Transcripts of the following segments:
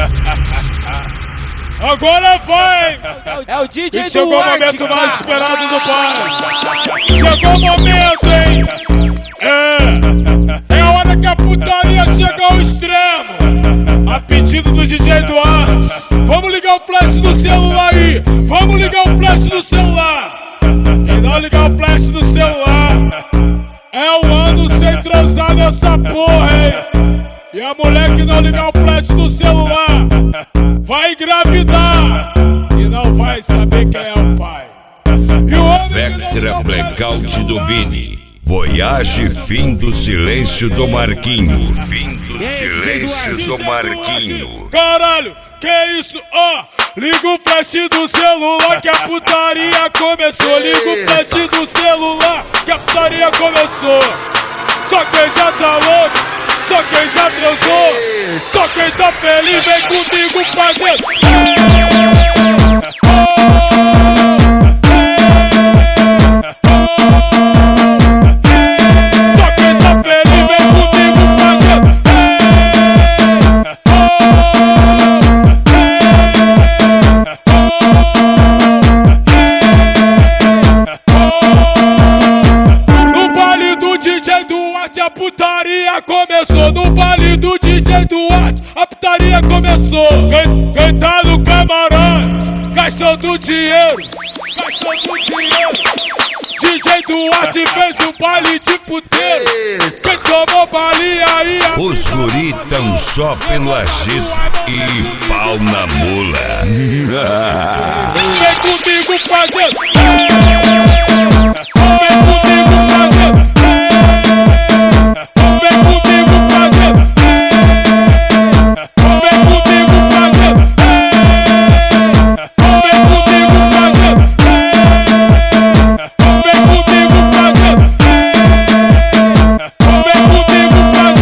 Agora vai! É o DJ E chegou o momento mais esperado do bar. Chegou o momento, hein? É a hora que a putaria chega ao extremo. A pedido do DJ Duarte. Vamos ligar o flash do celular aí. Vamos ligar o flash do celular. Quem não ligar o flash do celular é um ano sem transar nessa porra, hein? E a mulher que não ligar o flash do celular vai engravidar e não vai saber quem é o pai. E o homem Vectra Blackout do Vini. Voyage fim do silêncio do Marquinho. Fim do silêncio do Marquinho. Caralho, que isso? Liga o flash do celular que a putaria começou. Liga o flash do celular que a putaria começou. Só quem já tá louco, só quem já transou, só quem tá feliz vem comigo fazendo. A putaria começou no baile do DJ Duarte. A putaria começou. Quem tá no camarote gastando dinheiro, gastando dinheiro. DJ Duarte fez um baile de puteiro. Quem tomou baile aí? Os guri tão só pelo agito e pau na mula. Vem comigo fazendo. Vem comigo fazendo.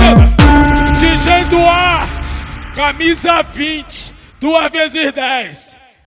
Camisa 20, 2 vezes 10.